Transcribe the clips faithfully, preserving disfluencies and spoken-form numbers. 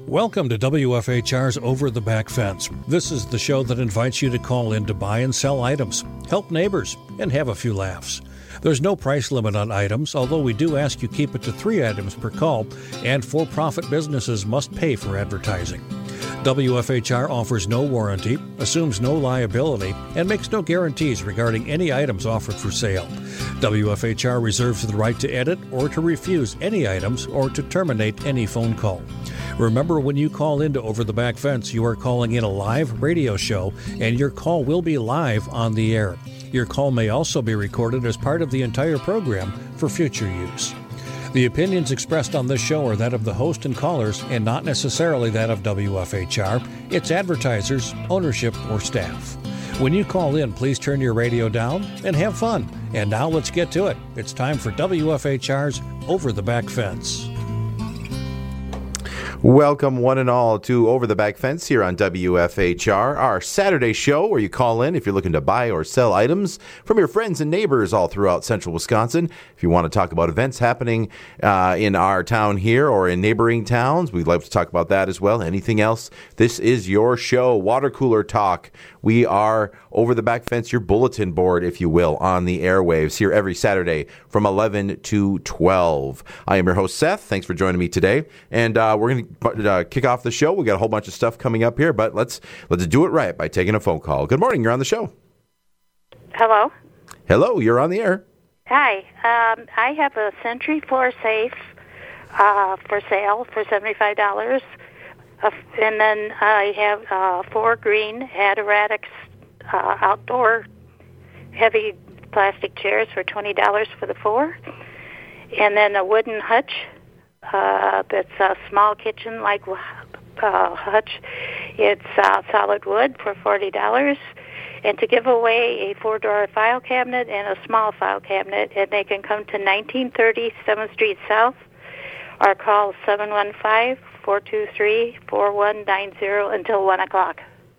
Welcome to W F H R's Over the Back Fence. This is the show that invites you to call in to buy and sell items, help neighbors, and have a few laughs. There's no price limit on items, although we do ask you keep it to three items per call, and for-profit businesses must pay for advertising. W F H R offers no warranty, assumes no liability, and makes no guarantees regarding any items offered for sale. W F H R reserves the right to edit or to refuse any items or to terminate any phone call. Remember, when you call into Over the Back Fence, you are calling in a live radio show, and your call will be live on the air. Your call may also be recorded as part of the entire program for future use. The opinions expressed on this show are that of the host and callers and not necessarily that of W F H R, its advertisers, ownership, or staff. When you call in, please turn your radio down and have fun. And now let's get to it. It's time for W F H R's Over the Back Fence. Welcome one and all to Over the Back Fence here on W F H R, our Saturday show where you call in if you're looking to buy or sell items from your friends and neighbors all throughout central Wisconsin. If you want to talk about events happening uh, in our town here or in neighboring towns, we'd love to talk about that as well. Anything else, this is your show, Water Cooler Talk. We are Over the Back Fence, your bulletin board, if you will, on the airwaves here every Saturday from eleven to twelve. I am your host, Seth. Thanks for joining me today. And uh, we're going to uh, kick off the show. We got a whole bunch of stuff coming up here, but let's let's do it right by taking a phone call. Good morning. You're on the show. Hello. Hello. You're on the air. Hi. Um, I have a Century Floor Safe uh, for sale for seventy-five dollars. Uh, and then I have uh, four green Adiradics uh, outdoor heavy plastic chairs for twenty dollars for the four. And then a wooden hutch uh, that's a small kitchen-like uh, hutch. It's uh, solid wood for forty dollars. And to give away a four-door file cabinet and a small file cabinet, and they can come to nineteen thirty seventh Street South or call seven one five, four two three, four one nine zero until one o'clock.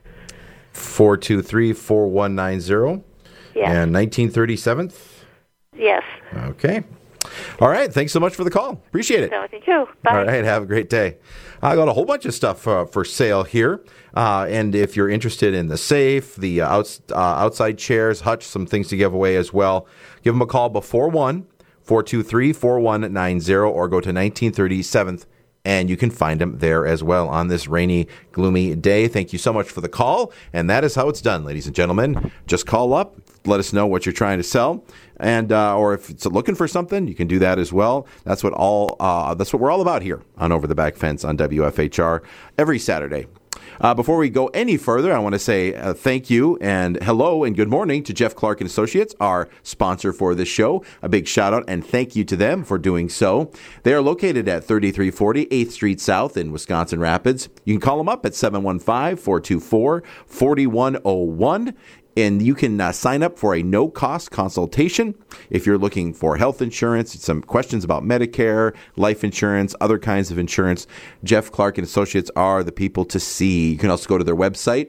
four two three, four one nine zero. Yes. And nineteen thirty-seventh? Yes. Okay. All right. Thanks so much for the call. Appreciate it. So, thank you. Bye. All right. Have a great day. I got a whole bunch of stuff uh, for sale here. Uh, and if you're interested in the safe, the uh, outs, uh, outside chairs, hutch, some things to give away as well, give them a call before one, four two three, four one nine zero, or go to nineteen thirty-seventh, and you can find them there as well on this rainy, gloomy day. Thank you so much for the call, and that is how it's done, ladies and gentlemen. Just call up, let us know what you're trying to sell, and uh, or if it's looking for something, you can do that as well. That's what all uh, that's what we're all about here on Over the Back Fence on W F H R every Saturday. Uh, before we go any further, I want to say uh, thank you and hello and good morning to Jeff Clark and Associates, our sponsor for this show. A big shout out and thank you to them for doing so. They are located at thirty-three forty eighth Street South in Wisconsin Rapids. You can call them up at seven one five, four two four, four one zero one. And you can uh, sign up for a no-cost consultation if you're looking for health insurance, some questions about Medicare, life insurance, other kinds of insurance. Jeff Clark and Associates are the people to see. You can also go to their website,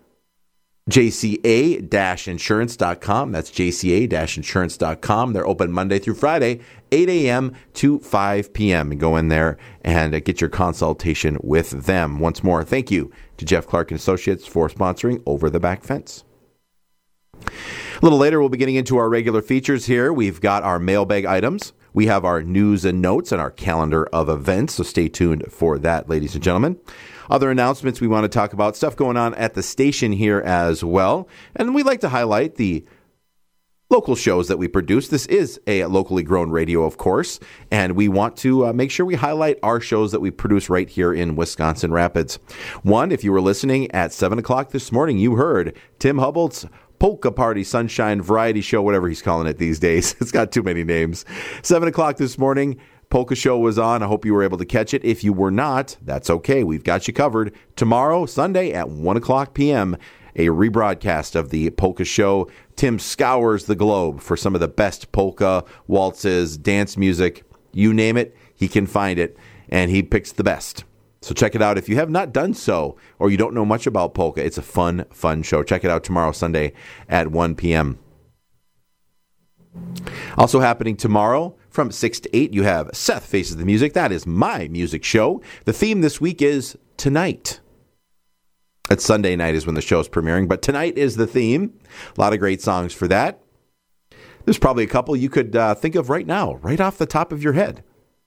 j c a dash insurance dot com. That's j c a dash insurance dot com. They're open Monday through Friday, eight a.m. to five p.m. And go in there and uh, get your consultation with them. Once more, thank you to Jeff Clark and Associates for sponsoring Over the Back Fence. A little later, we'll be getting into our regular features here. We've got our mailbag items. We have our news and notes and our calendar of events, so stay tuned for that, ladies and gentlemen. Other announcements we want to talk about, stuff going on at the station here as well. And we'd like to highlight the local shows that we produce. This is a locally grown radio, of course, and we want to uh, make sure we highlight our shows that we produce right here in Wisconsin Rapids. One, if you were listening at seven o'clock this morning, you heard Tim Hubble's Polka Party Sunshine Variety Show, whatever he's calling it these days. It's got too many names. seven o'clock this morning, Polka Show was on. I hope you were able to catch it. If you were not, that's okay. We've got you covered. Tomorrow, Sunday at one o'clock p.m., a rebroadcast of the Polka Show. Tim scours the globe for some of the best polka, waltzes, dance music. You name it, he can find it, and he picks the best. So check it out if you have not done so or you don't know much about polka. It's a fun, fun show. Check it out tomorrow, Sunday at one p.m. Also happening tomorrow, from six to eight, you have Seth Faces the Music. That is my music show. The theme this week is Tonight. It's Sunday night is when the show's premiering, but tonight is the theme. A lot of great songs for that. There's probably a couple you could uh, think of right now, right off the top of your head.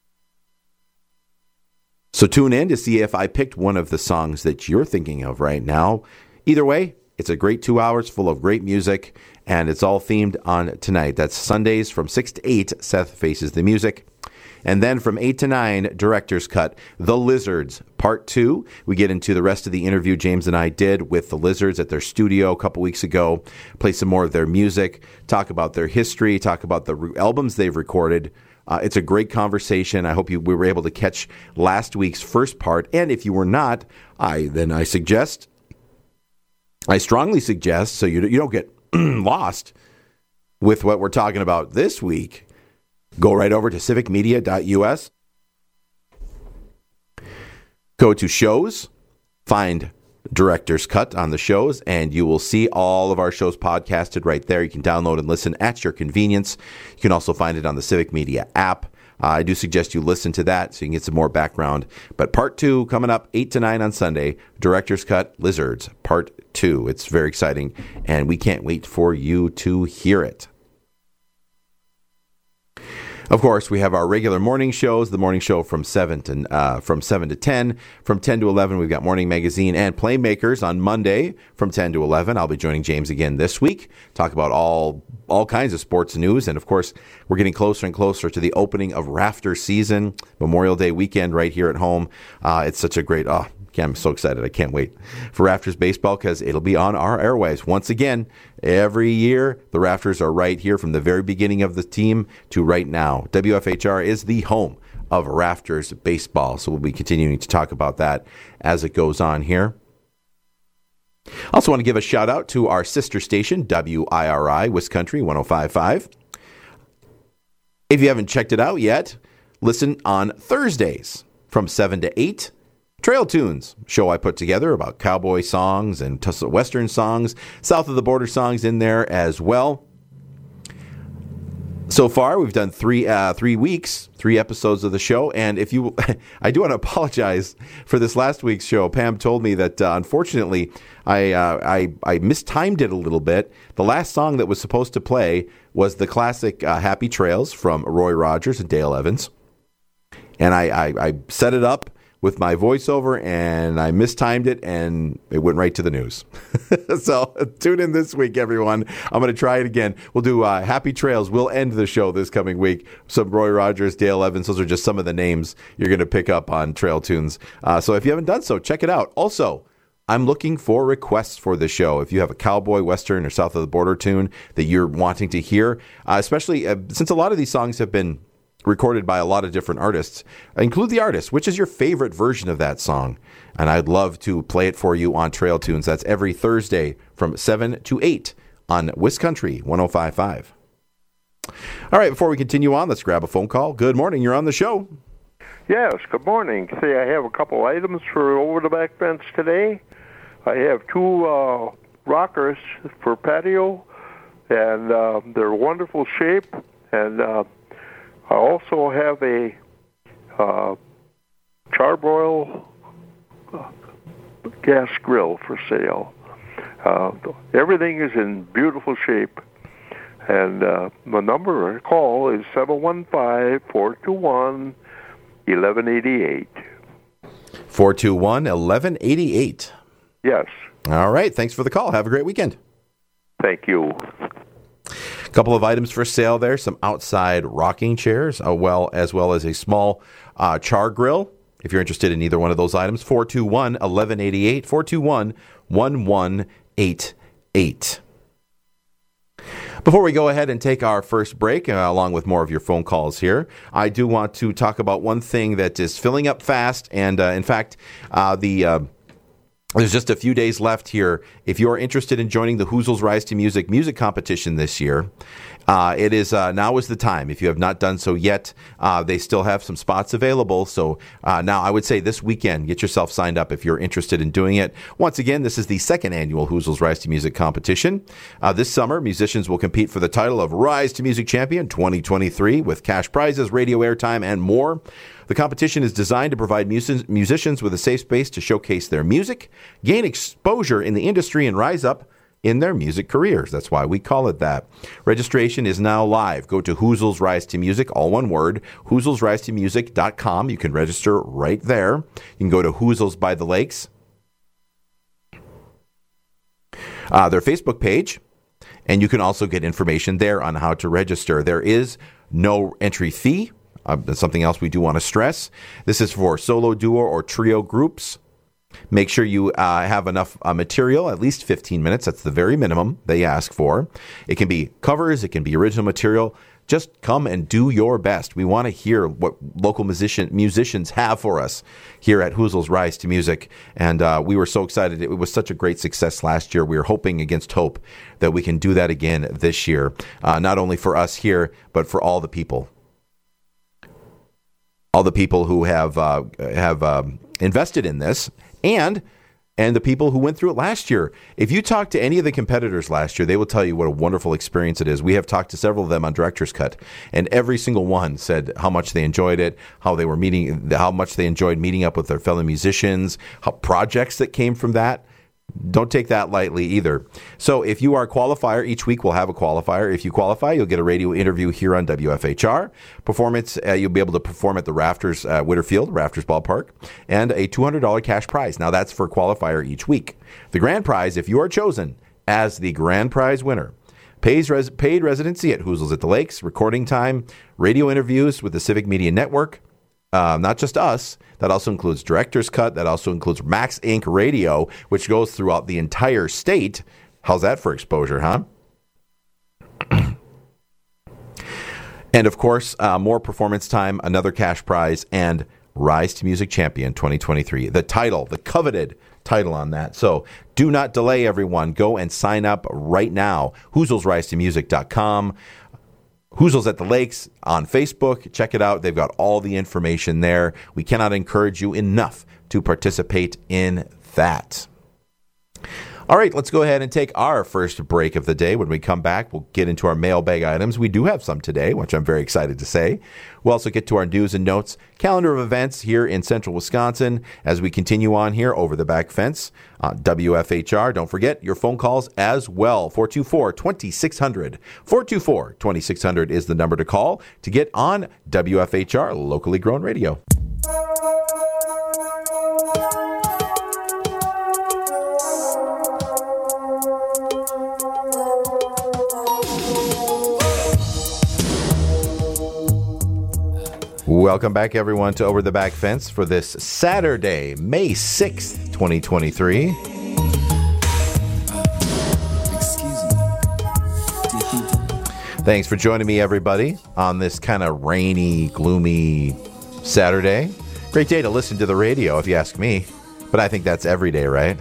So tune in to see if I picked one of the songs that you're thinking of right now. Either way, it's a great two hours full of great music, and it's all themed on tonight. That's Sundays from six to eight, Seth Faces the Music. And then from eight to nine, Director's Cut, The Lizards, Part two. We get into the rest of the interview James and I did with the Lizards at their studio a couple weeks ago, play some more of their music, talk about their history, talk about the re- albums they've recorded. Uh, it's a great conversation. I hope you we were able to catch last week's first part. And if you were not, I then I suggest, I strongly suggest, so you, you don't get lost with what we're talking about this week, go right over to civic media dot u s. Go to shows, find Director's Cut on the shows, and you will see all of our shows podcasted right there. You can download and listen at your convenience. You can also find it on the Civic Media app. Uh, I do suggest you listen to that so you can get some more background. But part two coming up eight to nine on Sunday, Director's Cut, Lizards, part two. It's very exciting, and we can't wait for you to hear it. Of course, we have our regular morning shows, the morning show from seven to uh, from seven to ten. From ten to eleven, we've got Morning Magazine and Playmakers on Monday from ten to eleven. I'll be joining James again this week, talk about all all kinds of sports news. And, of course, we're getting closer and closer to the opening of Rafter season, Memorial Day weekend right here at home. Uh, it's such a great... Oh, I'm so excited. I can't wait for Rafters baseball because it'll be on our airwaves. Once again, every year, the Rafters are right here from the very beginning of the team to right now. W F H R is the home of Rafters baseball, so we'll be continuing to talk about that as it goes on here. Also want to give a shout out to our sister station, W I R I, Wiscountry one oh five point five. If you haven't checked it out yet, listen on Thursdays from seven to eight. Trail Tunes, show I put together about cowboy songs and Western songs, south of the border songs in there as well. So far, we've done three uh, three weeks, three episodes of the show. And if you, I do want to apologize for this last week's show. Pam told me that uh, unfortunately, I, uh, I I mistimed it a little bit. The last song that was supposed to play was the classic uh, "Happy Trails" from Roy Rogers and Dale Evans, and I, I, I set it up with my voiceover, and I mistimed it, and it went right to the news. So tune in this week, everyone. I'm going to try it again. We'll do uh, Happy Trails. We'll end the show this coming week. Some Roy Rogers, Dale Evans. Those are just some of the names you're going to pick up on Trail Tunes. Uh, so if you haven't done so, check it out. Also, I'm looking for requests for the show. If you have a cowboy, western, or south of the border tune that you're wanting to hear, uh, especially uh, since a lot of these songs have been recorded by a lot of different artists. Include the artist. Which is your favorite version of that song? And I'd love to play it for you on Trail Tunes. That's every Thursday from seven to eight on Wiscountry one oh five point five. All right, before we continue on, let's grab a phone call. Good morning. You're on the show. Yes, good morning. See, I have a couple items for Over the Back Fence today. I have two uh, rockers for patio, and uh, they're wonderful shape, and uh, I also have a uh, charbroil uh, gas grill for sale. Uh, everything is in beautiful shape. And uh, my number to call is seven one five, four two one, one one eight eight. four two one, one one eight eight. Yes. All right. Thanks for the call. Have a great weekend. Thank you. A couple of items for sale there. Some outside rocking chairs, uh, well, as well as a small uh, char grill. If you're interested in either one of those items, four two one, one one eight eight, four two one, one one eight eight. Before we go ahead and take our first break, uh, along with more of your phone calls here, I do want to talk about one thing that is filling up fast. And, uh, in fact, uh, the... Uh, There's just a few days left here. If you're interested in joining the Hoozles Rise to Music music competition this year, Uh, it is uh, now is the time. If you have not done so yet, uh, they still have some spots available. So uh, now I would say this weekend, get yourself signed up if you're interested in doing it. Once again, this is the second annual Hoozle's Rise to Music competition. Uh, this summer, musicians will compete for the title of Rise to Music Champion twenty twenty-three with cash prizes, radio airtime, and more. The competition is designed to provide music- musicians with a safe space to showcase their music, gain exposure in the industry, and rise up in their music careers. That's why we call it that. Registration is now live. Go to Hoozle's Rise to Music, all one word, hoozles rise to music dot com. You can register right there. You can go to Hoozle's by the Lakes, uh, their Facebook page, and you can also get information there on how to register. There is no entry fee. Uh, that's something else we do want to stress. This is for solo, duo, or trio groups. Make sure you uh, have enough uh, material, at least fifteen minutes. That's the very minimum they ask for. It can be covers. It can be original material. Just come and do your best. We want to hear what local musician, musicians have for us here at Hoozle's Rise to Music. And uh, we were so excited. It was such a great success last year. We were hoping against hope that we can do that again this year, uh, not only for us here, but for all the people. All the people who have uh, have um, invested in this. And and the people who went through it last year. If you talk to any of the competitors last year, they will tell you what a wonderful experience it is. We have talked to several of them on Director's Cut, and every single one said how much they enjoyed it, how they were meeting, how much they enjoyed meeting up with their fellow musicians, how projects that came from that. Don't take that lightly either. So if you are a qualifier, each week we'll have a qualifier. If you qualify, you'll get a radio interview here on W F H R. Performance, uh, you'll be able to perform at the Rafters, uh, Whitterfield, Rafters Ballpark, and a two hundred dollars cash prize. Now that's for qualifier each week. The grand prize, if you are chosen as the grand prize winner, pays res- paid residency at Hoozle's at the Lakes, recording time, radio interviews with the Civic Media Network, uh, not just us. That also includes Director's Cut. That also includes Max Incorporated. Radio, which goes throughout the entire state. How's that for exposure, huh? And, of course, uh, more performance time, another cash prize, and Rise to Music Champion twenty twenty-three. The title, the coveted title on that. So do not delay, everyone. Go and sign up right now. Hoozles Rise to Music dot com. Hoozle's at the Lakes on Facebook. Check it out. They've got all the information there. We cannot encourage you enough to participate in that. All right, let's go ahead and take our first break of the day. When we come back, we'll get into our mailbag items. We do have some today, which I'm very excited to say. We'll also get to our news and notes, calendar of events here in central Wisconsin as we continue on here over the back fence. Uh, W F H R, don't forget your phone calls as well. four two four, two six zero zero. four two four, two six zero zero is the number to call to get on W F H R, locally grown radio. Welcome back, everyone, to Over the Back Fence for this Saturday, May sixth, twenty twenty-three. Thanks for joining me, everybody, on this kind of rainy, gloomy Saturday. Great day to listen to the radio, if you ask me. But I think that's every day, right?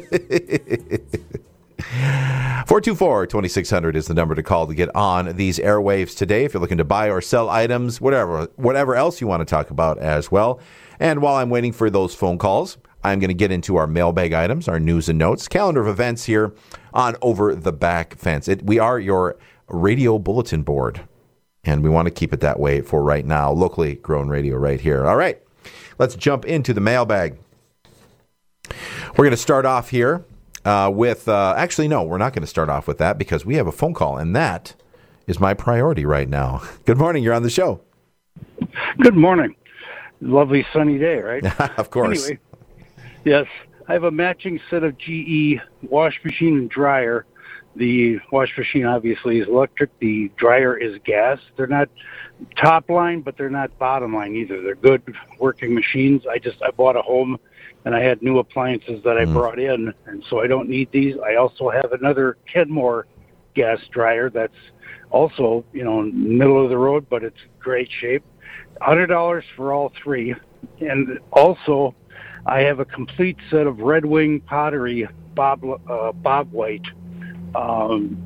four two four, two six zero zero is the number to call to get on these airwaves today if you're looking to buy or sell items, whatever whatever else you want to talk about as well. And while I'm waiting for those phone calls, I'm going to get into our mailbag items, our news and notes, calendar of events here on Over the Back Fence. It, we are your radio bulletin board, and we want to keep it that way for right now. Locally grown radio right here. All right, let's jump into the mailbag. We're going to start off here. Uh, with, uh, actually, no, we're not going to start off with that because we have a phone call, and that is my priority right now. Good morning. You're on the show. Good morning. Lovely sunny day, right? Of course. Anyway, yes, I have a matching set of G E wash machine and dryer. The wash machine obviously is electric. The dryer is gas. They're not top line, but they're not bottom line either. They're good working machines. I just, I bought a home and I had new appliances that I mm. brought in, and so I don't need these. I also have another Kenmore gas dryer that's also, you know, middle of the road, but it's great shape. one hundred dollars for all three. And also, I have a complete set of Red Wing Pottery Bob uh, Bob White um,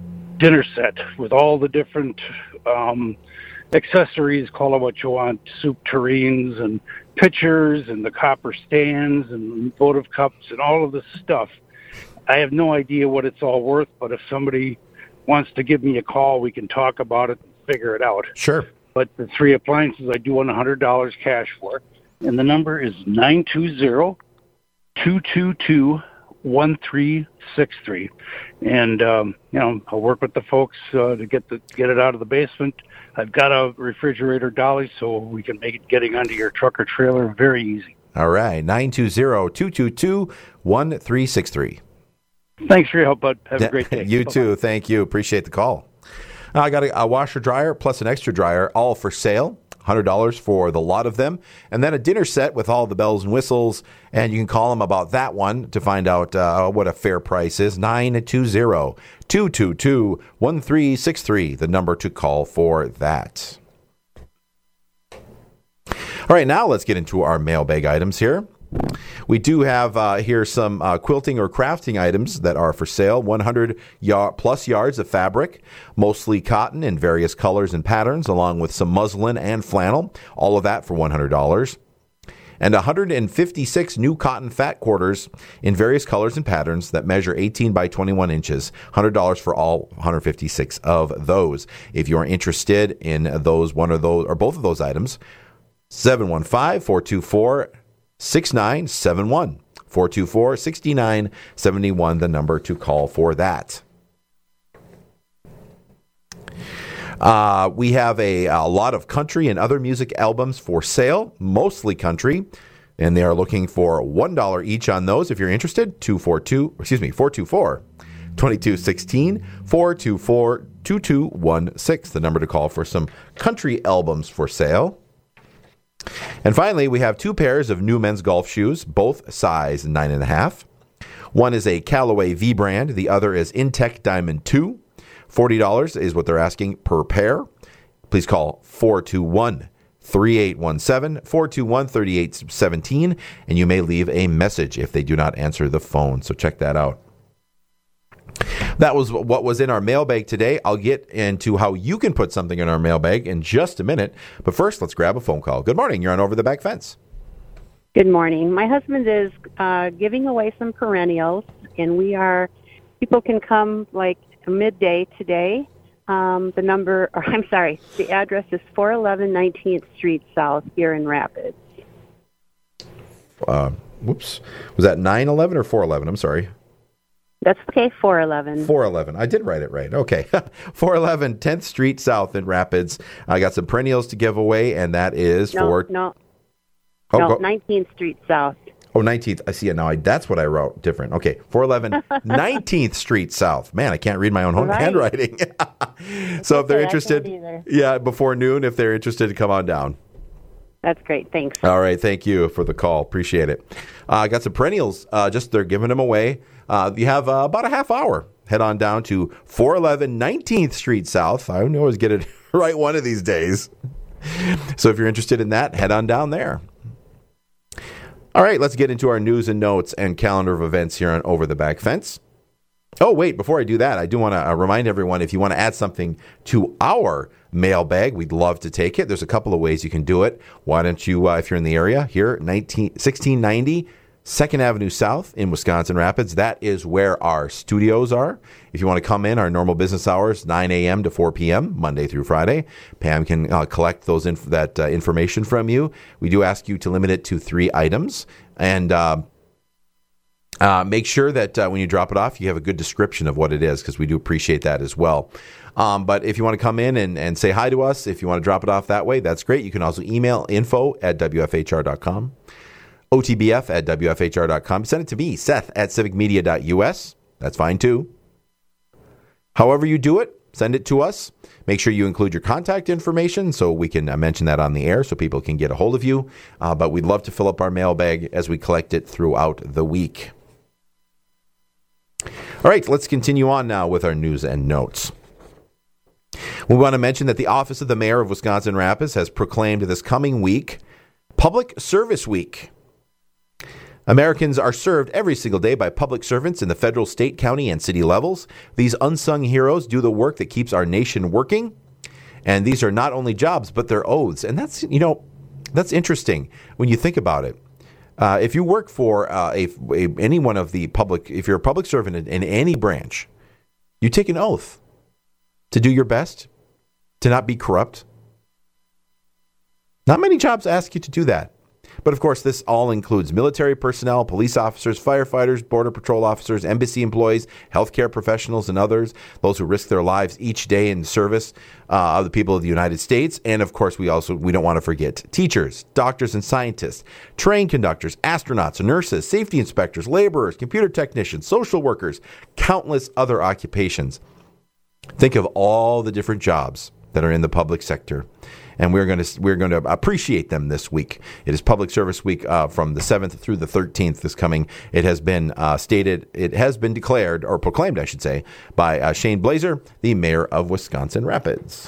dinner set with all the different um, accessories, call it what you want, soup tureens and pitchers and the copper stands and votive cups and all of this stuff. I have no idea what it's all worth, but if somebody wants to give me a call, we can talk about it and figure it out. Sure. But the three appliances I do want one hundred dollars cash for, and the number is nine two zero, two two two, one three six three. And, um, you know, I'll work with the folks uh, to get the get it out of the basement. I've got a refrigerator dolly, so we can make it getting onto your truck or trailer very easy. All right, nine two zero, two two two, one three six three. Thanks for your help, bud. Have a great day. You Bye-bye. too. Thank you. Appreciate the call. Uh, I got a, a washer dryer plus an extra dryer, all for sale. one hundred dollars for the lot of them. And then a dinner set with all the bells and whistles. And you can call them about that one to find out uh, what a fair price is. nine two zero, two two two, one three six three, the number to call for that. All right, now let's get into our mailbag items here. We do have uh, here some uh, quilting or crafting items that are for sale. one hundred yard, plus yards of fabric, mostly cotton in various colors and patterns, along with some muslin and flannel. All of that for one hundred dollars. And one hundred fifty-six new cotton fat quarters in various colors and patterns that measure eighteen by twenty-one inches. one hundred dollars for all one hundred fifty-six of those. If you're interested in those, one of those, or both of those items, seven one five, four two four, six nine seven one. four two four, six nine seven one, the number to call for that. Uh, we have a, a lot of country and other music albums for sale, mostly country, and they are looking for one dollar each on those. If you're interested, two four two, excuse me, four two four, two two one six, four two four, two two one six, the number to call for some country albums for sale. And finally, we have two pairs of new men's golf shoes, both size nine and a half. One is a Callaway V brand. The other is Intech Diamond two. forty dollars is what they're asking per pair. Please call four two one, three eight one seven, four two one, three eight one seven, and you may leave a message if they do not answer the phone. So check that out. That was what was in our mailbag today. I'll get into how you can put something in our mailbag in just a minute. But first, let's grab a phone call. Good morning. You're on Over the Back Fence. Good morning. My husband is uh, giving away some perennials, and we are, people can come like midday today. Um, the number, or I'm sorry, the address is four eleven nineteenth Street South here in Rapids. Uh, whoops. Was that nine eleven or four eleven? I'm sorry. That's okay, four eleven. four eleven. I did write it right. Okay. four eleven tenth Street South in Rapids. I got some perennials to give away, and that is no, for... No, oh, no, go... nineteenth Street South. Oh, nineteenth. I see it now. I, that's what I wrote different. Okay, four eleven nineteenth Street South. Man, I can't read my own right. handwriting. So if they're okay, interested, yeah, before noon, if they're interested to come on down. That's great. Thanks. All right. Thank you for the call. Appreciate it. I uh, got some perennials. Uh, just they're giving them away. Uh, you have uh, about a half hour. Head on down to four eleven nineteenth Street South. I always get it right one of these days. So if you're interested in that, head on down there. All right, let's get into our news and notes and calendar of events here on Over the Back Fence. Oh, wait, before I do that, I do want to uh, remind everyone, if you want to add something to our mailbag, we'd love to take it. There's a couple of ways you can do it. Why don't you, uh, if you're in the area, here, sixteen ninety second Avenue South in Wisconsin Rapids. That is where our studios are. If you want to come in, our normal business hours, nine a.m. to four p.m., Monday through Friday. Pam can uh, collect those inf- that uh, information from you. We do ask you to limit it to three items. And uh, uh, make sure that uh, when you drop it off, you have a good description of what it is, because we do appreciate that as well. Um, but if you want to come in and, and say hi to us, if you want to drop it off that way, that's great. You can also email info at w f h r dot com. O T B F at w f h r dot com. Send it to me, Seth at civic media dot u s. That's fine too. However you do it, send it to us. Make sure you include your contact information so we can uh, mention that on the air so people can get a hold of you. Uh, but we'd love to fill up our mailbag as we collect it throughout the week. All right, let's continue on now with our news and notes. We want to mention that the Office of the Mayor of Wisconsin Rapids has proclaimed this coming week Public Service Week. Americans are served every single day by public servants in the federal, state, county, and city levels. These unsung heroes do the work that keeps our nation working. And these are not only jobs, but they're oaths. And that's, you know, that's interesting when you think about it. Uh, if you work for uh, a, a any one of the public, if you're a public servant in, in any branch, you take an oath to do your best, to not be corrupt. Not many jobs ask you to do that. But of course, this all includes military personnel, police officers, firefighters, border patrol officers, embassy employees, healthcare professionals, and others, those who risk their lives each day in service uh, of the people of the United States. And of course, we also we don't want to forget teachers, doctors and scientists, train conductors, astronauts, nurses, safety inspectors, laborers, computer technicians, social workers, countless other occupations. Think of all the different jobs that are in the public sector. And we're going to we're going to appreciate them this week. It is Public Service Week uh, from the seventh through the thirteenth this coming. It has been uh, stated, it has been declared, or proclaimed, I should say, by uh, Shane Blazer, the mayor of Wisconsin Rapids.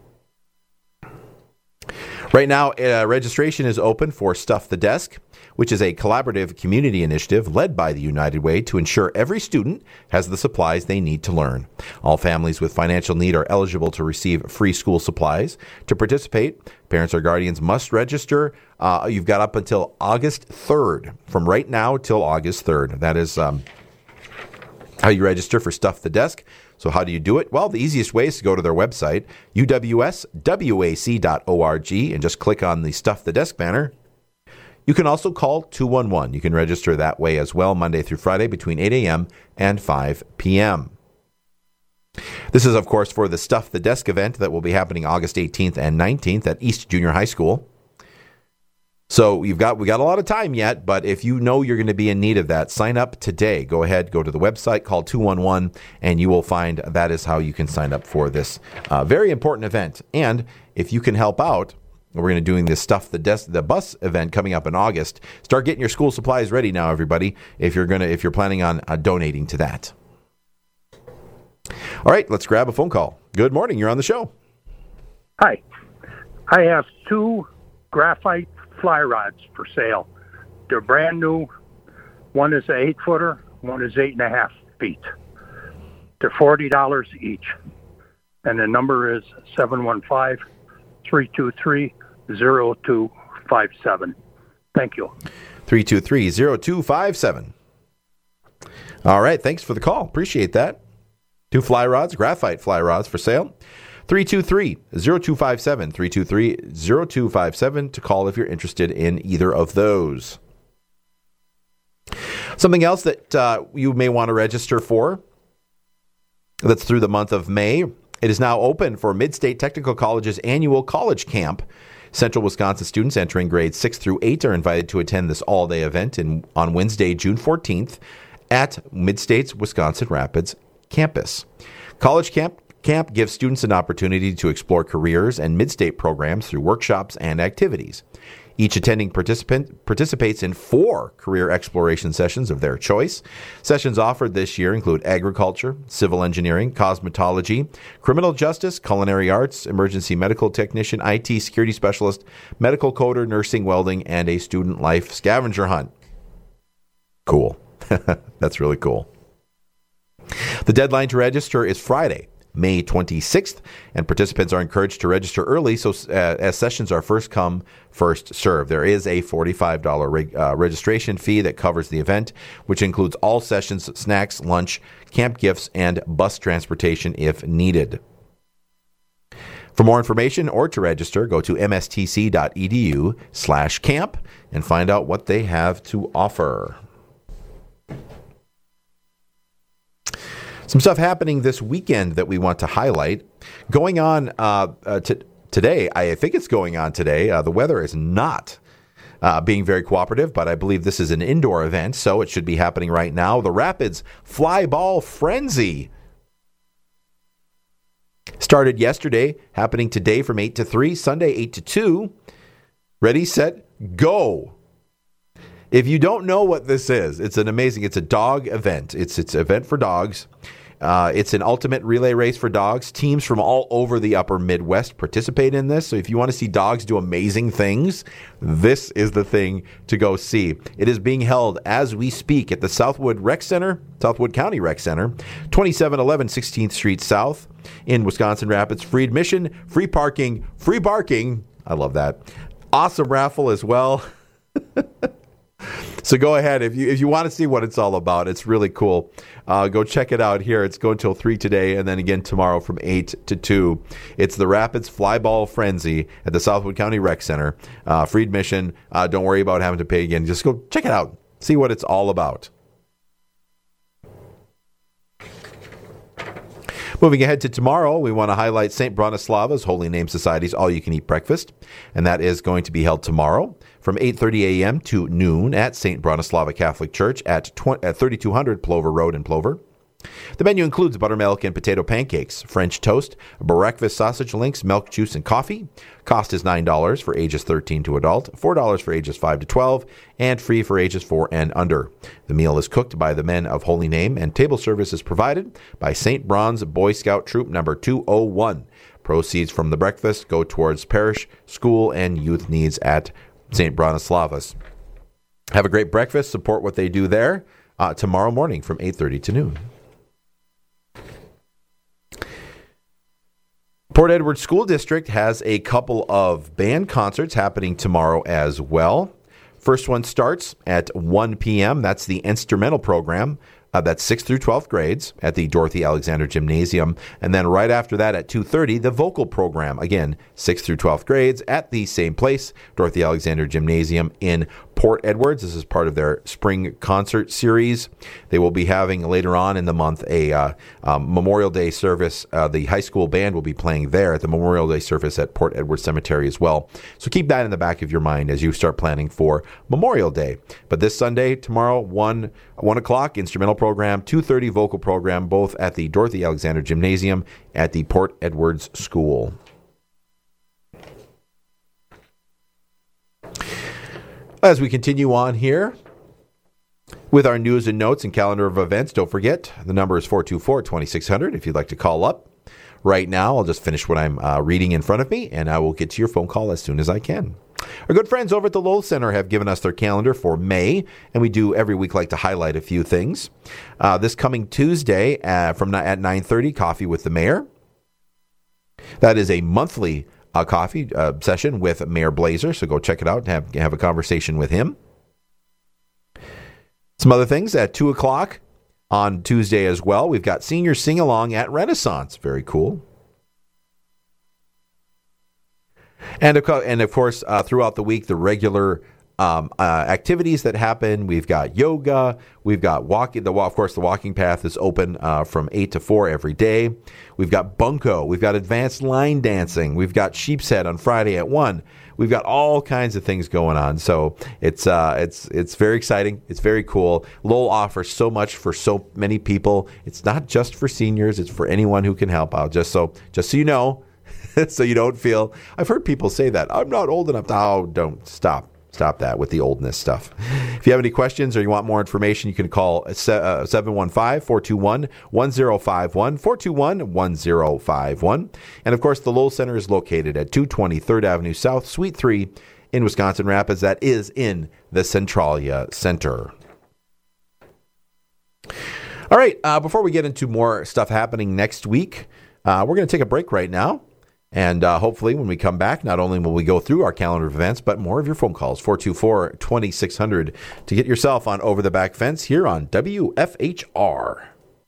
Right now, uh, registration is open for Stuff the Desk, which is a collaborative community initiative led by the United Way to ensure every student has the supplies they need to learn. All families with financial need are eligible to receive free school supplies. To participate, parents or guardians must register. Uh, you've got up until August third, from right now till August third. That is um, how you register for Stuff the Desk. So how do you do it? Well, the easiest way is to go to their website, u w s w a c dot org, and just click on the Stuff the Desk banner. You can also call two one one. You can register that way as well, Monday through Friday between eight a.m. and five p.m. This is, of course, for the Stuff the Desk event that will be happening August eighteenth and nineteenth at East Junior High School. So you've got we got a lot of time yet, but if you know you're going to be in need of that, sign up today. Go ahead, go to the website, call two one one, and you will find that is how you can sign up for this uh, very important event. And if you can help out, we're going to be doing this Stuff the Desk, the bus event coming up in August. Start getting your school supplies ready now, everybody, if you're going to if you're planning on uh, donating to that. All right, let's grab a phone call. Good morning, you're on the show. Hi. I have two graphite fly rods for sale. They're brand new. One is an eight footer, one is eight and a half feet. They're forty dollars each. And the number is seven one five, three two three, zero two five seven. Thank you. three two three, zero two five seven. All right, thanks for the call. Appreciate that. Two fly rods, graphite fly rods for sale. three two three, zero two five seven, three two three, zero two five seven to call if you're interested in either of those. Something else that uh, you may want to register for, that's through the month of May. It is now open for Mid-State Technical College's annual college camp. Central Wisconsin students entering grades six through eight are invited to attend this all-day event in, on Wednesday, June fourteenth at Mid-State's Wisconsin Rapids campus. College camp Camp gives students an opportunity to explore careers and mid-state programs through workshops and activities. Each attending participant participates in four career exploration sessions of their choice. Sessions offered this year include agriculture, civil engineering, cosmetology, criminal justice, culinary arts, emergency medical technician, I T security specialist, medical coder, nursing, welding, and a student life scavenger hunt. Cool. That's really cool. The deadline to register is Friday, May twenty-sixth, and participants are encouraged to register early so uh, as sessions are first come, first served. There is a forty-five dollars reg, uh, registration fee that covers the event, which includes all sessions, snacks, lunch, camp gifts, and bus transportation if needed. For more information or to register, go to mstc.edu slash camp and find out what they have to offer. Some stuff happening this weekend that we want to highlight. Going on uh, uh, t- today, I think it's going on today. Uh, the weather is not uh, being very cooperative, but I believe this is an indoor event, so it should be happening right now. The Rapids Fly Ball Frenzy started yesterday, happening today from eight to three, Sunday eight to two. Ready, set, go. If you don't know what this is, it's an amazing, it's a dog event. It's it's an event for dogs. Uh, it's an ultimate relay race for dogs. Teams from all over the upper Midwest participate in this. So if you want to see dogs do amazing things, this is the thing to go see. It is being held as we speak at the Southwood Rec Center, Southwood County Rec Center, twenty-seven eleven sixteenth Street South in Wisconsin Rapids. Free admission, free parking, free barking. I love that. Awesome raffle as well. So go ahead. If you if you want to see what it's all about, it's really cool. Uh, go check it out here. It's going till three today and then again tomorrow from eight to two. It's the Rapids Flyball Frenzy at the Southwood County Rec Center. Uh, free admission. Uh, don't worry about having to pay again. Just go check it out. See what it's all about. Moving ahead to tomorrow, we want to highlight Saint Bronislava's Holy Name Society's all-you-can-eat breakfast, and that is going to be held tomorrow from eight thirty a.m. to noon at Saint Bronislava Catholic Church at thirty-two hundred Plover Road in Plover. The menu includes buttermilk and potato pancakes, French toast, breakfast sausage links, milk, juice, and coffee. Cost is nine dollars for ages thirteen to adult, four dollars for ages five to twelve, and free for ages four and under. The meal is cooked by the men of Holy Name, and table service is provided by Saint Bron's Boy Scout Troop number two oh one. Proceeds from the breakfast go towards parish, school, and youth needs at Saint Bronislava's. Have a great breakfast. Support what they do there uh, tomorrow morning from eight thirty to noon. Port Edward School District has a couple of band concerts happening tomorrow as well. First one starts at one p.m. That's the instrumental program. Uh, that's sixth through twelfth grades at the Dorothy Alexander Gymnasium. And then right after that at two thirty, the vocal program. Again, sixth through twelfth grades at the same place, Dorothy Alexander Gymnasium in Port Edwards. This is part of their spring concert series. They will be having later on in the month a uh, um, Memorial Day service. Uh, the high school band will be playing there at the Memorial Day service at Port Edwards Cemetery as well. So keep that in the back of your mind as you start planning for Memorial Day. But this Sunday, tomorrow, one, one o'clock, instrumental program, two thirty vocal program, both at the Dorothy Alexander Gymnasium at the Port Edwards School. As we continue on here with our news and notes and calendar of events, don't forget, the number is four two four, two six zero zero if you'd like to call up. Right now, I'll just finish what I'm uh, reading in front of me, and I will get to your phone call as soon as I can. Our good friends over at the Lowell Center have given us their calendar for May, and we do every week like to highlight a few things. Uh, this coming Tuesday uh, from at nine thirty, Coffee with the Mayor. That is a monthly uh, coffee uh, session with Mayor Blazer, so go check it out and have, have a conversation with him. Some other things at two o'clock on Tuesday as well. We've got Senior Sing-Along at Renaissance. Very cool. And of, and of course, uh, throughout the week, the regular um, uh, activities that happen. We've got yoga. We've got walking. The of course, the walking path is open uh, from eight to four every day. We've got bunko. We've got advanced line dancing. We've got sheep's head on Friday at one. We've got all kinds of things going on. So it's uh, it's it's very exciting. It's very cool. Lowell offers so much for so many people. It's not just for seniors. It's for anyone who can help out. Just so just so you know. So you don't feel, I've heard people say that, I'm not old enough to, oh, don't, stop, stop that with the oldness stuff. If you have any questions or you want more information, you can call seven one five, four two one, one zero five one, four two one, one zero five one. And of course, the Lowell Center is located at two twenty third Avenue South, Suite three in Wisconsin Rapids. That is in the Centralia Center. All right, uh, before we get into more stuff happening next week, uh, we're going to take a break right now. And uh, hopefully when we come back, not only will we go through our calendar of events, but more of your phone calls, four two four, two six zero zero, to get yourself on Over the Back Fence here on W F H R.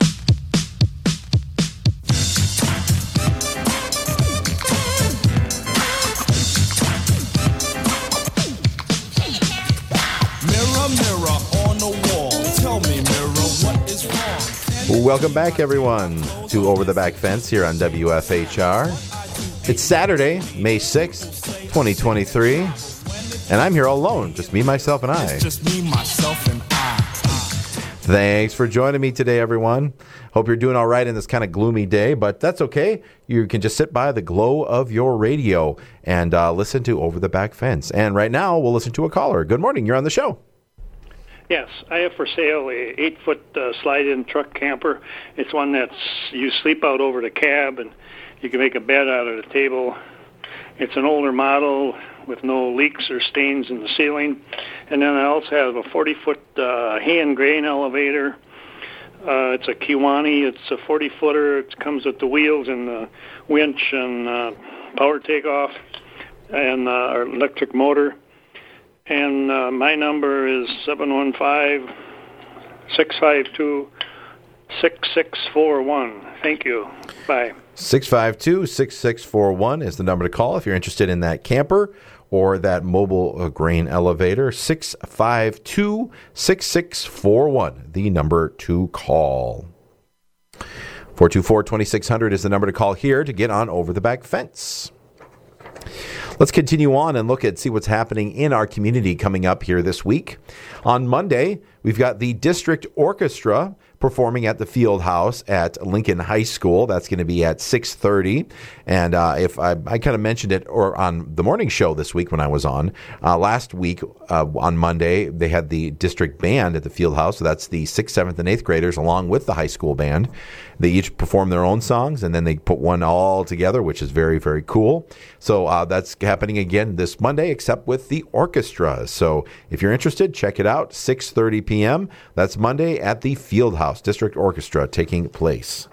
Mirror, mirror on the wall, tell me, mirror, what is wrong? Welcome back, everyone, to Over the Back Fence here on W F H R. It's Saturday, May sixth, twenty twenty-three, and I'm here all alone, just me, myself, and I. It's just me, myself, and I. Thanks for joining me today, everyone. Hope you're doing all right in this kind of gloomy day, but that's okay. You can just sit by the glow of your radio and uh, listen to Over the Back Fence. And right now, we'll listen to a caller. Good morning. You're on the show. Yes, I have for sale a eight-foot uh, slide-in truck camper. It's one that's you sleep out over the cab, and you can make a bed out of the table. It's an older model with no leaks or stains in the ceiling. And then I also have a forty-foot uh, hand grain elevator. Uh, it's a Kiwani. It's a forty-footer. It comes with the wheels and the winch and uh, power takeoff and uh, our electric motor. And uh, my number is seven one five, six five two, six six four one. Thank you. Bye. six five two, six six four one is the number to call if you're interested in that camper or that mobile uh, grain elevator. six five two, six six four one, the number to call. four two four, two six zero zero is the number to call here to get on Over the Back Fence. Let's continue on and look at see what's happening in our community coming up here this week. On Monday, we've got the District Orchestra performing at the Field House at Lincoln High School. That's going to be at six thirty. And uh, if I, I kind of mentioned it or on the morning show this week when I was on, uh, last week uh, on Monday, they had the district band at the Field House. So that's the sixth, seventh, and eighth graders along with the high school band. They each perform their own songs, and then they put one all together, which is very, very cool. So uh, that's happening again this Monday, except with the orchestra. So if you're interested, check it out, six thirty p.m. That's Monday at the Field House, District Orchestra taking place.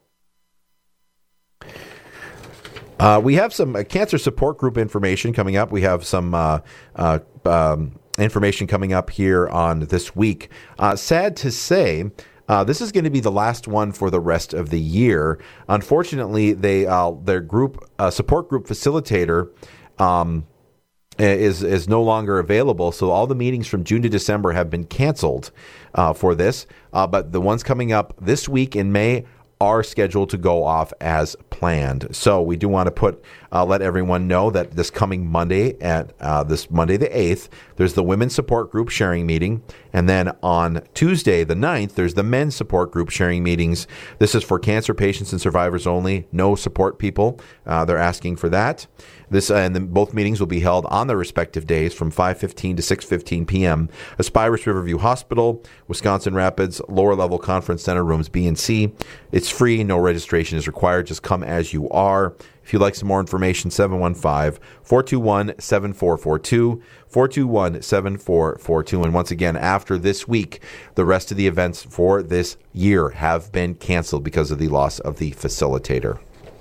Uh, we have some uh, cancer support group information coming up. We have some uh, uh, um, information coming up here on this week. Uh, sad to say, Uh, this is going to be the last one for the rest of the year. Unfortunately, they uh, their group uh, support group facilitator um, is is no longer available. So all the meetings from June to December have been canceled uh, for this. Uh, but the ones coming up this week in May are scheduled to go off as planned. So we do want to put uh, let everyone know that this coming Monday at uh, this Monday the eighth, there's the women's support group sharing meeting, and then on Tuesday the ninth, there's the men's support group sharing meetings. This is for cancer patients and survivors only, no support people. Uh, they're asking for that. This uh, and then both meetings will be held on their respective days from five fifteen to six fifteen p.m. Aspirus Riverview Hospital, Wisconsin Rapids, lower level conference center, rooms B and C. It's free. No registration is required. Just come as you are. If you'd like some more information, seven one five, four two one, seven four four two, four two one, seven four four two. And once again, after this week, the rest of the events for this year have been canceled because of the loss of the facilitator.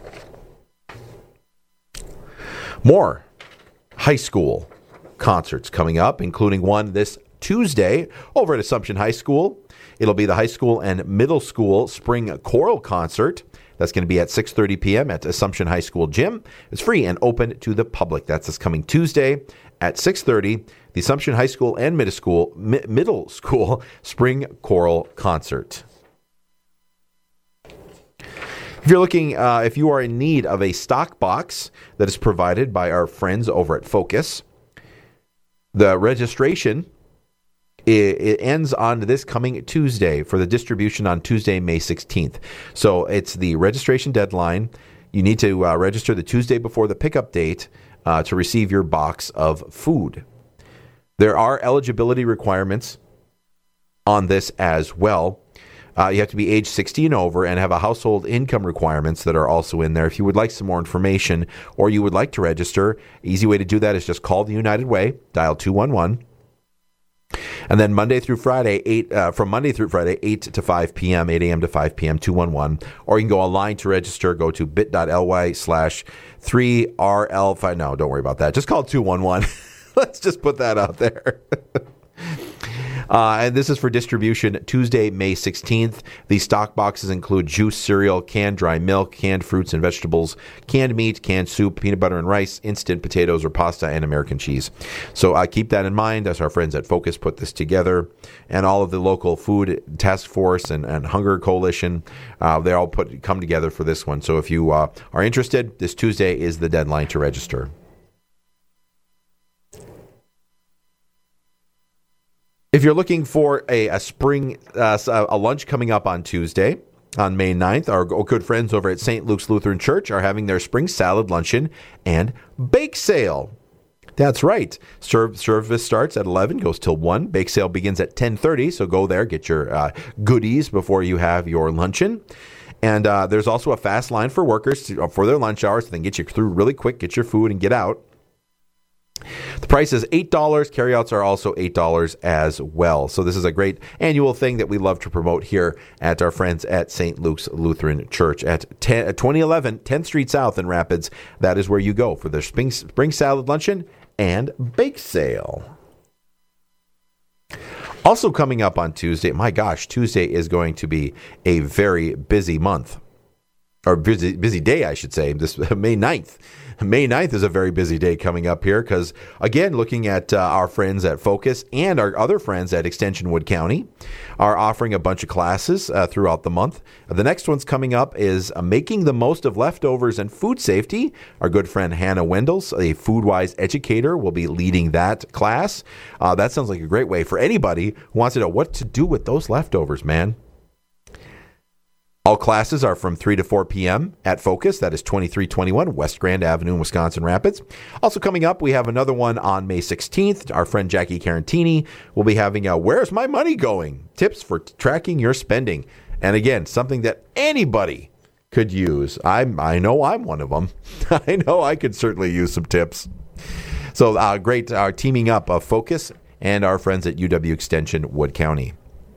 More high school concerts coming up, including one this Tuesday over at Assumption High School. It'll be the high school and middle school spring choral concert. That's going to be at six thirty p.m. at Assumption High School Gym. It's free and open to the public. That's this coming Tuesday at six thirty. The Assumption High School and middle school, mi- middle school spring choral concert. If you're looking, uh, if you are in need of a stock box that is provided by our friends over at Focus, the registration it, it ends on this coming Tuesday for the distribution on Tuesday, May sixteenth. So it's the registration deadline. You need to uh, register the Tuesday before the pickup date uh, to receive your box of food. There are eligibility requirements on this as well. Uh, you have to be age sixty and over and have a household income requirements that are also in there. If you would like some more information or you would like to register, easy way to do that is just call the United Way, dial two one one. And then Monday through Friday, eight uh, from Monday through Friday, eight to five p.m., eight a.m. to five p.m., two one one. Or you can go online to register. Go to bit.ly slash 3RL5. No, don't worry about that. Just call two one one. Let's just put that out there. Uh, and this is for distribution Tuesday, May sixteenth. The stock boxes include juice, cereal, canned dry milk, canned fruits and vegetables, canned meat, canned soup, peanut butter and rice, instant potatoes or pasta, and American cheese. So uh, keep that in mind as our friends at Focus put this together. And all of the local food task force and, and hunger coalition, uh, they all put come together for this one. So if you uh, are interested, this Tuesday is the deadline to register. If you're looking for a, a spring, uh, a lunch coming up on Tuesday, on May ninth, our good friends over at Saint Luke's Lutheran Church are having their spring salad luncheon and bake sale. That's right. Serve, service starts at eleven, goes till one. Bake sale begins at ten thirty, so go there, get your uh, goodies before you have your luncheon. And uh, there's also a fast line for workers to, for their lunch hours, so they can get you through really quick, get your food, and get out. The price is eight dollars. Carryouts are also eight dollars as well. So this is a great annual thing that we love to promote here at our friends at Saint Luke's Lutheran Church at twenty eleven tenth Street South in Rapids. That is where you go for the spring, spring salad luncheon and bake sale. Also coming up on Tuesday, my gosh, Tuesday is going to be a very busy month. Or busy, busy day, I should say, this May ninth. May ninth is a very busy day coming up here because, again, looking at uh, our friends at Focus and our other friends at Extension Wood County are offering a bunch of classes uh, throughout the month. The next one's coming up is uh, Making the Most of Leftovers and Food Safety. Our good friend Hannah Wendels, a food-wise educator, will be leading that class. Uh, that sounds like a great way for anybody who wants to know what to do with those leftovers, man. All classes are from three to four p.m. at Focus. That is twenty-three twenty-one West Grand Avenue in Wisconsin Rapids. Also coming up, we have another one on May sixteenth. Our friend Jackie Carantini will be having a Where's My Money Going? Tips for tracking your spending. And again, something that anybody could use. I'm, I know I'm one of them. I know I could certainly use some tips. So uh, great uh, teaming up of Focus and our friends at U W Extension Wood County.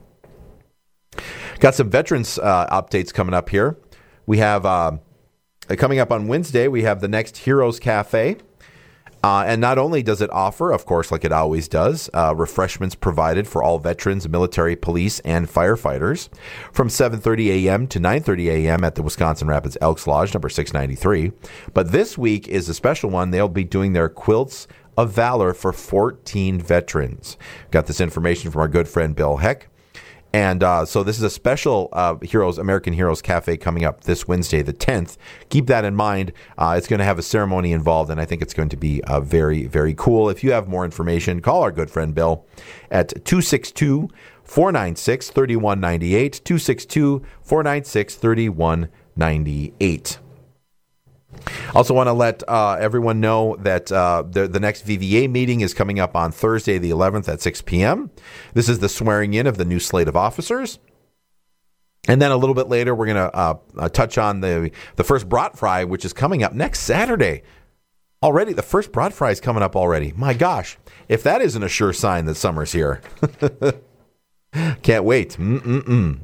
Got some veterans uh, updates coming up here. We have, uh, coming up on Wednesday, we have the next Heroes Cafe. Uh, and not only does it offer, of course, like it always does, uh, refreshments provided for all veterans, military, police, and firefighters from seven thirty a.m. to nine thirty a.m. at the Wisconsin Rapids Elks Lodge, number six ninety-three. But this week is a special one. They'll be doing their Quilts of Valor for fourteen veterans. Got this information from our good friend Bill Heck. And uh, so this is a special uh, Heroes, American Heroes Cafe coming up this Wednesday, the tenth. Keep that in mind. Uh, it's going to have a ceremony involved, and I think it's going to be uh, very, very cool. If you have more information, call our good friend Bill at two six two, four nine six, three one nine eight, two six two, four nine six, three one nine eight. Also want to let uh, everyone know that uh, the, the next V V A meeting is coming up on Thursday the eleventh at six p.m. This is the swearing in of the new slate of officers. And then a little bit later, we're going to uh, uh, touch on the, the first Brat Fry, which is coming up next Saturday. Already, the first Brat Fry is coming up already. My gosh, if that isn't a sure sign that summer's here. Can't wait. Mm-mm-mm.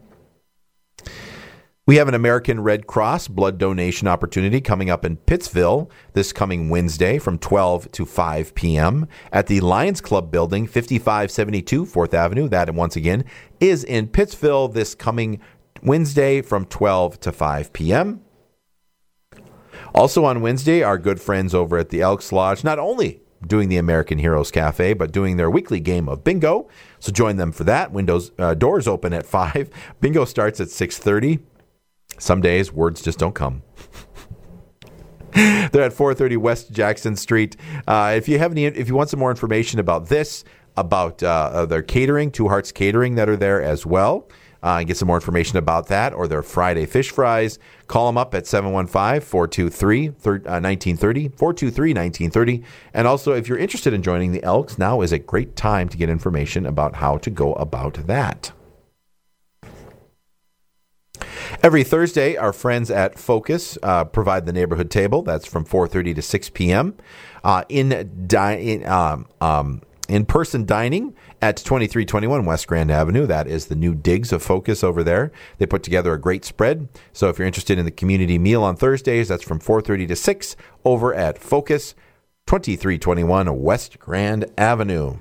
We have an American Red Cross blood donation opportunity coming up in Pittsville this coming Wednesday from twelve to five p.m. at the Lions Club building, fifty-five seventy-two fourth Avenue. That, once again, is in Pittsville this coming Wednesday from twelve to five p.m. Also on Wednesday, our good friends over at the Elks Lodge, not only doing the American Heroes Cafe, but doing their weekly game of bingo. So join them for that. Windows uh, doors open at five. Bingo starts at six thirty. Some days, words just don't come. They're at four thirty West Jackson Street. Uh, if you have any, if you want some more information about this, about uh, their catering, Two Hearts Catering that are there as well, uh, and get some more information about that, or their Friday fish fries, call them up at seven one five, four two three, one nine three zero, four two three, one nine three zero. And also, if you're interested in joining the Elks, now is a great time to get information about how to go about that. Every Thursday, our friends at Focus uh, provide the neighborhood table. That's from four thirty to six p.m. Uh, in di- in, um, um, in-person dining at twenty-three twenty-one West Grand Avenue. That is the new digs of Focus over there. They put together a great spread. So if you're interested in the community meal on Thursdays, that's from four thirty to six over at Focus, twenty-three twenty-one West Grand Avenue.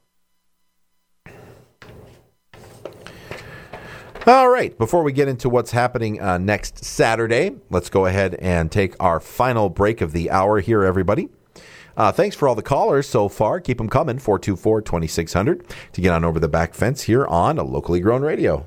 All right, before we get into what's happening uh, next Saturday, let's go ahead and take our final break of the hour here, everybody. Uh, thanks for all the callers so far. Keep them coming, four two four, two six zero zero, to get on over the back fence here on Locally Grown Radio.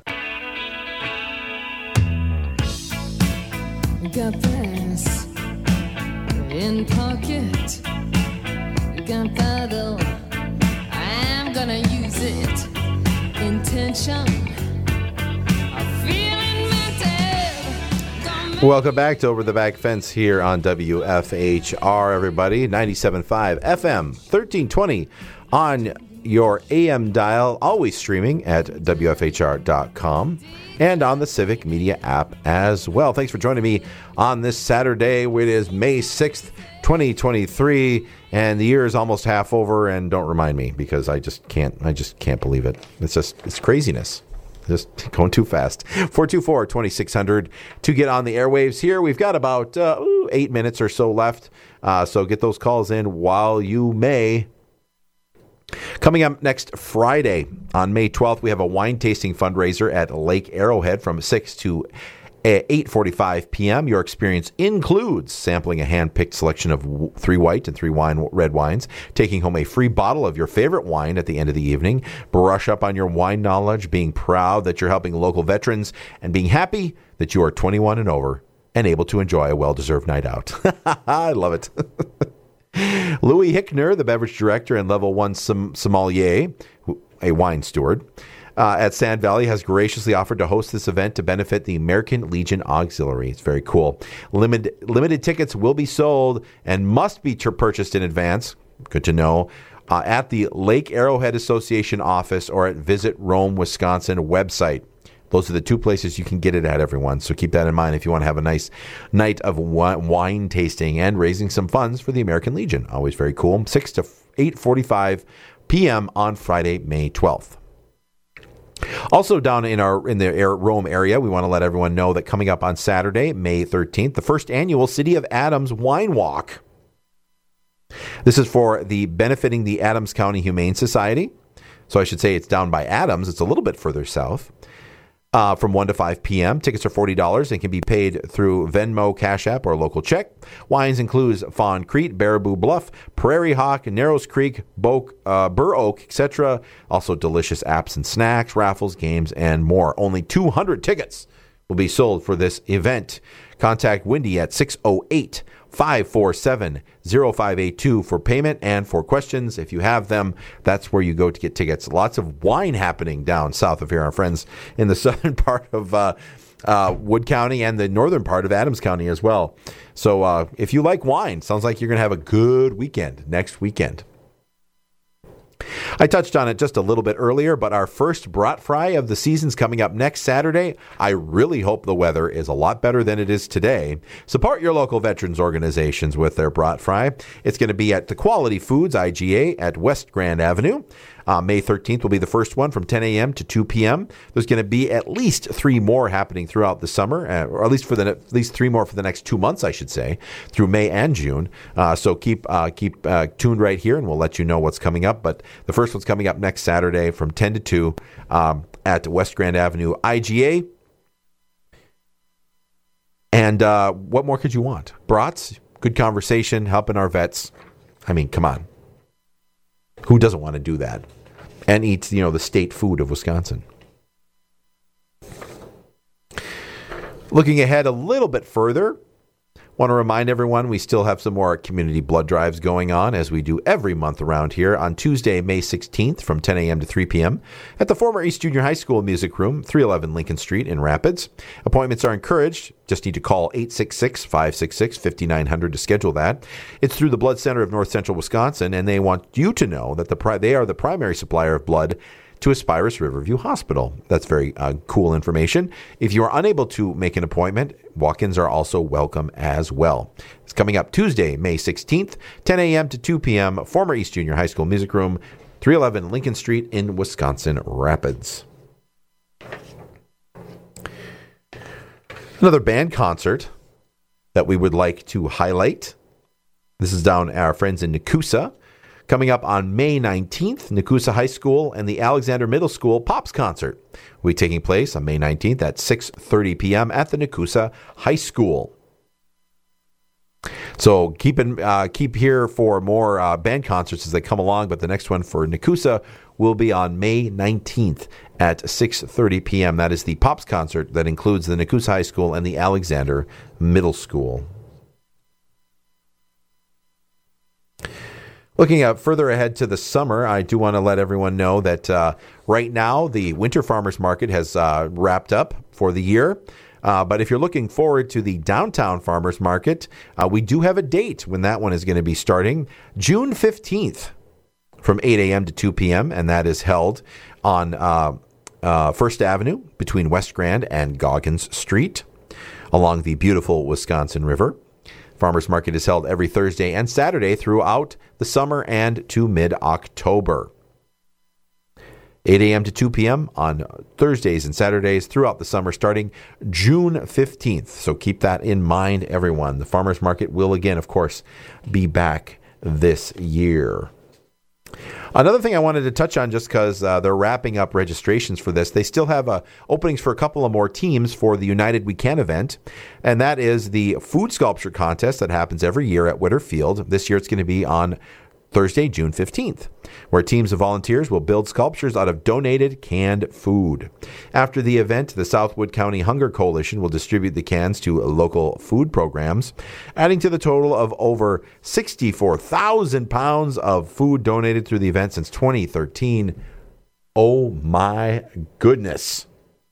Got this in pocket, got that though, I'm gonna use it, intention. Welcome back to Over the Back Fence here on W F H R, everybody. ninety-seven point five F M, thirteen twenty on your A M dial, always streaming at W F H R dot com and on the Civic Media app as well. Thanks for joining me on this Saturday. It is May sixth, twenty twenty-three, and the year is almost half over, and don't remind me because I just can't, I just can't believe it. It's just, it's craziness. Just going too fast. four two four, two six zero zero to get on the airwaves here. We've got about uh, ooh, eight minutes or so left, uh, so get those calls in while you may. Coming up next Friday on May twelfth, we have a wine tasting fundraiser at Lake Arrowhead from six to eight forty-five p.m. Your experience includes sampling a hand-picked selection of three white and three wine red wines, taking home a free bottle of your favorite wine at the end of the evening, brush up on your wine knowledge, being proud that you're helping local veterans, and being happy that you are twenty-one and over and able to enjoy a well-deserved night out. I love it. Louis Hickner, the beverage director and level one som- sommelier, a wine steward, Uh, at Sand Valley, has graciously offered to host this event to benefit the American Legion Auxiliary. It's very cool. Limited, limited tickets will be sold and must be ter- purchased in advance. Good to know. Uh, at the Lake Arrowhead Association office or at Visit Rome, Wisconsin website. Those are the two places you can get it at, everyone. So keep that in mind if you want to have a nice night of wine tasting and raising some funds for the American Legion. Always very cool. six to eight forty-five p.m. on Friday, May twelfth. Also down in our in the Rome area, we want to let everyone know that coming up on Saturday, May thirteenth, the first annual City of Adams Wine Walk. This is for the benefiting the Adams County Humane Society. So I should say it's down by Adams. It's a little bit further south. Uh, from one to five p.m. Tickets are forty dollars and can be paid through Venmo, Cash App, or local check. Wines includes Fawn Creek, Baraboo Bluff, Prairie Hawk, Narrows Creek, Bo- uh, Burr Oak, et cetera. Also delicious apps and snacks, raffles, games, and more. Only two hundred tickets will be sold for this event. Contact Wendy at six oh eight, five four seven, oh five eight two for payment and for questions. If you have them, that's where you go to get tickets. Lots of wine happening down south of here, our friends in the southern part of uh, uh, Wood County and the northern part of Adams County as well. So uh, if you like wine, sounds like you're going to have a good weekend next weekend. I touched on it just a little bit earlier, but our first brat fry of the season's coming up next Saturday. I really hope the weather is a lot better than it is today. Support your local veterans organizations with their brat fry. It's going to be at the Quality Foods, I G A, at West Grand Avenue. Uh, May thirteenth will be the first one from ten a.m. to two p.m. There's going to be at least three more happening throughout the summer, uh, or at least for the at least three more for the next two months, I should say, through May and June. Uh, so keep uh, keep uh, tuned right here, and we'll let you know what's coming up. But the first one's coming up next Saturday from ten to two um, at West Grand Avenue, I G A. And uh, what more could you want? Brats, good conversation, helping our vets. I mean, come on. Who doesn't want to do that? And eat, you know, the state food of Wisconsin. Looking ahead a little bit further, want to remind everyone we still have some more community blood drives going on, as we do every month around here, on Tuesday, May sixteenth from ten a.m. to three p.m. at the former East Junior High School Music Room, three eleven Lincoln Street in Rapids. Appointments are encouraged. Just need to call eight six six, five six six, five nine zero zero to schedule that. It's through the Blood Center of North Central Wisconsin, and they want you to know that the pri- they are the primary supplier of blood to Aspirus Riverview Hospital. That's very uh, cool information. If you are unable to make an appointment, walk-ins are also welcome as well. It's coming up Tuesday, May sixteenth, ten a.m. to two p.m., former East Junior High School Music Room, three eleven Lincoln Street in Wisconsin Rapids. Another band concert that we would like to highlight. This is down our friends in Nakusa. Coming up on May nineteenth, Nakusa High School and the Alexander Middle School Pops Concert will be taking place on May nineteenth at six thirty p.m. at the Nakusa High School. So keep in, uh, keep here for more uh, band concerts as they come along, but the next one for Nakusa will be on May nineteenth at six thirty p.m. That is the Pops Concert that includes the Nakusa High School and the Alexander Middle School. Looking out further ahead to the summer, I do want to let everyone know that uh, right now the Winter Farmers Market has uh, wrapped up for the year. Uh, but if you're looking forward to the downtown farmers market, uh, we do have a date when that one is going to be starting, June fifteenth from eight a.m. to two p.m., and that is held on uh, uh, First Avenue between West Grand and Goggins Street along the beautiful Wisconsin River. Farmers Market is held every Thursday and Saturday throughout the summer and to mid-October. eight a.m. to two p.m. on Thursdays and Saturdays throughout the summer starting June fifteenth. So keep that in mind, everyone. The Farmers Market will again, of course, be back this year. Another thing I wanted to touch on, just because uh, they're wrapping up registrations for this, they still have uh, openings for a couple of more teams for the United We Can event, and that is the food sculpture contest that happens every year at Witter Field. This year it's going to be on Thursday, June fifteenth, where teams of volunteers will build sculptures out of donated canned food. After the event, the Southwood County Hunger Coalition will distribute the cans to local food programs, adding to the total of over sixty-four thousand pounds of food donated through the event since twenty thirteen. Oh my goodness.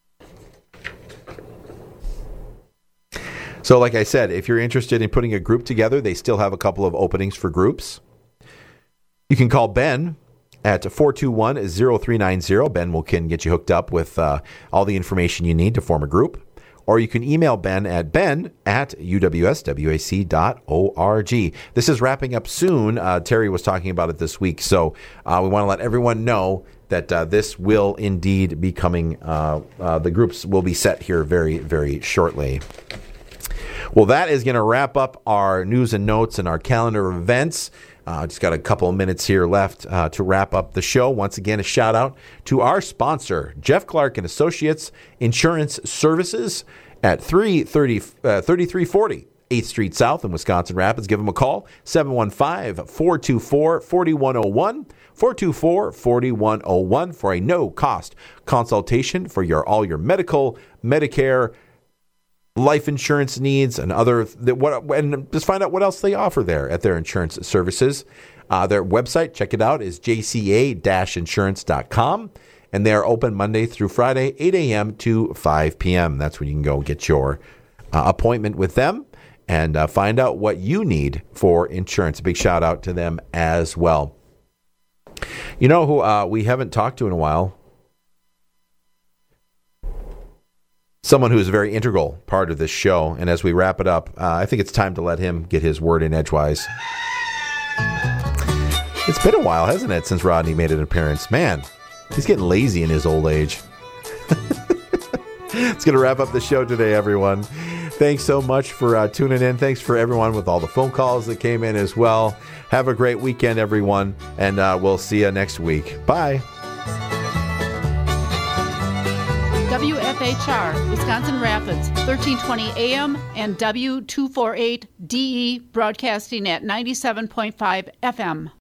So like I said, if you're interested in putting a group together, they still have a couple of openings for groups. You can call Ben at four two one, zero three nine zero. Ben will can get you hooked up with uh, all the information you need to form a group. Or you can email Ben at ben at u w s w a c dot org. This is wrapping up soon. Uh, Terry was talking about it this week. So uh, we want to let everyone know that uh, this will indeed be coming. Uh, uh, the groups will be set here very, very shortly. Well, that is going to wrap up our news and notes and our calendar of events. Uh, just got a couple of minutes here left uh, to wrap up the show. Once again, a shout out to our sponsor, Jeff Clark and Associates Insurance Services at three thirty, uh, thirty-three forty eighth Street South in Wisconsin Rapids. Give them a call, seven one five, four two four, four one zero one, four two four, four one zero one for a no-cost consultation for your all your medical, Medicare, life insurance needs, and other that what and just find out what else they offer there at their insurance services. Uh, their website, check it out, is j c a dash insurance dot com, and they are open Monday through Friday, eight a.m. to five p.m. That's when you can go get your uh, appointment with them and uh, find out what you need for insurance. A big shout out to them as well. You know who uh, we haven't talked to in a while? Someone who is a very integral part of this show. And as we wrap it up, uh, I think it's time to let him get his word in edgewise. It's been a while, hasn't it, since Rodney made an appearance? Man, he's getting lazy in his old age. It's going to wrap up the show today, everyone. Thanks so much for uh, tuning in. Thanks for everyone with all the phone calls that came in as well. Have a great weekend, everyone. And uh, we'll see you next week. Bye. W F H R, Wisconsin Rapids, thirteen twenty A M and W two forty-eight D E broadcasting at ninety-seven point five F M.